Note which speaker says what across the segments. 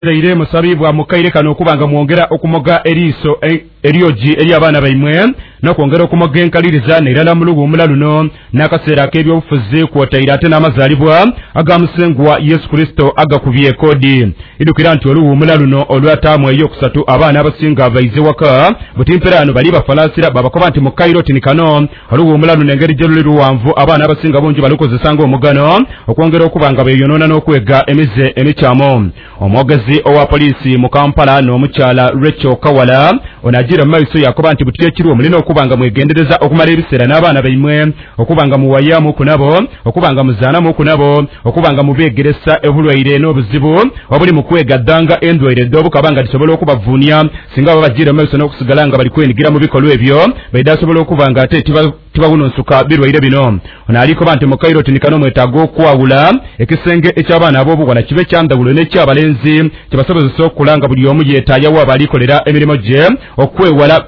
Speaker 1: Ire musabibwa mukaire kano okubanga mwongera okumoga eriiso eryoji eri abaana baimwe n'okwongera okumoga enkaliriza n'erala mulugu omulaluno n'akaseera k'ebyobufuzi kwotaire ate n'amazaalibwa agamusengwa Yesu Kristo agakubye kodi idukira nti olugu omulaluno olwataamu ey'okusatu abaana abasinga baize waka butimperano bali bafalasira babakoba nti mukairo tinikano olugu omulaluno engeri gyeruli luwanvu abaana abasinga bungi balukozesanga omugano okwongera okubanga beeyonoona n'okwega emize emikyamo omwogezi owa polisi mu Kampala n'omukyala Rachel Kawala onagira maiso yakoba nti butye kiri omulina okubanga mwegendereza okumala ebiseera n'abaana baimwe okubanga muwayamu kunabo okubanga muzaanamu kunabo okubanga mubeegeresa ebulwaire n'obuzibu wabuli mu kwegaddanga endwaire ed'obukabanga lisobola okubavuunya singa babagira maiso n'okusigala nga bali kwenigira mu bikolwa ebyo baida asobola okubanga ate tibawunonsuka birwaire bino onaalikoba nti mukairo tinikano mwetaaga okwawula ekisenge eky'abaana ab'obuwala kibe kyandawulo n'ekyabalenzi kibasobozesa okulanga buli omu yeetaayawo abalikolera emirimu gye okwewala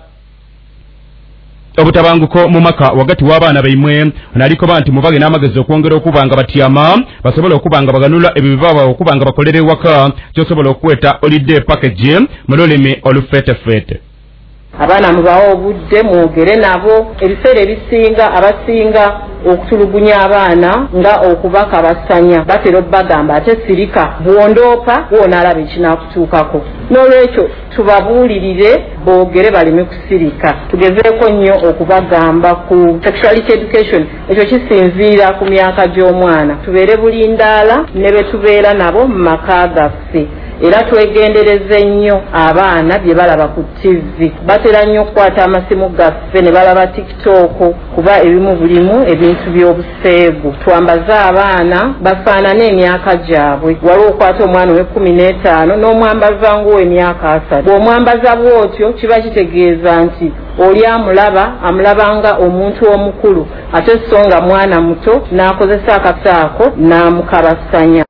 Speaker 1: obutabanguko mu maka wakati w'abaana baimwe onaalikoba nti mubage n'amagezi okwongera okubanga batyama basobola okubanga baganula ebibaba okubanga bakolere waka kyosobola okweta holiday package mu lulimi olufeetefeete.
Speaker 2: Abaana mubawo obudde mwogere nabo ebiseera ebisinga abasinga okutulugunya abaana nga okubakabasanya batera obbagamba ate sirika bwondoopa bwonaalaba ekinakutuukako n'olwekyo tubabuulirire boogere baleme kusirika tugezeeko nnyo okubagamba ku sexuality education ekyo kisinziira ku myaka gy'omwana tubeere bulindaala ne be tubeera nabo mu maka gaffe era twegendereze nnyo abaana bye balaba ku TV batera nnyo okukwata amasimu gaffe ne balaba TikTok kuba ebimu bulimu ebintu by'obuseegu twambaze abaana bafaanane emyaka gyabwe waliwo okwata omwana ow'15 n'omwambaza ng'ow'emyaka 3 bw'omwambaza bw'otyo kiba kitegeeza nti oli amulabanga omuntu omukulu ate so nga mwana muto n'akozesa akasaako n'amukabasanya.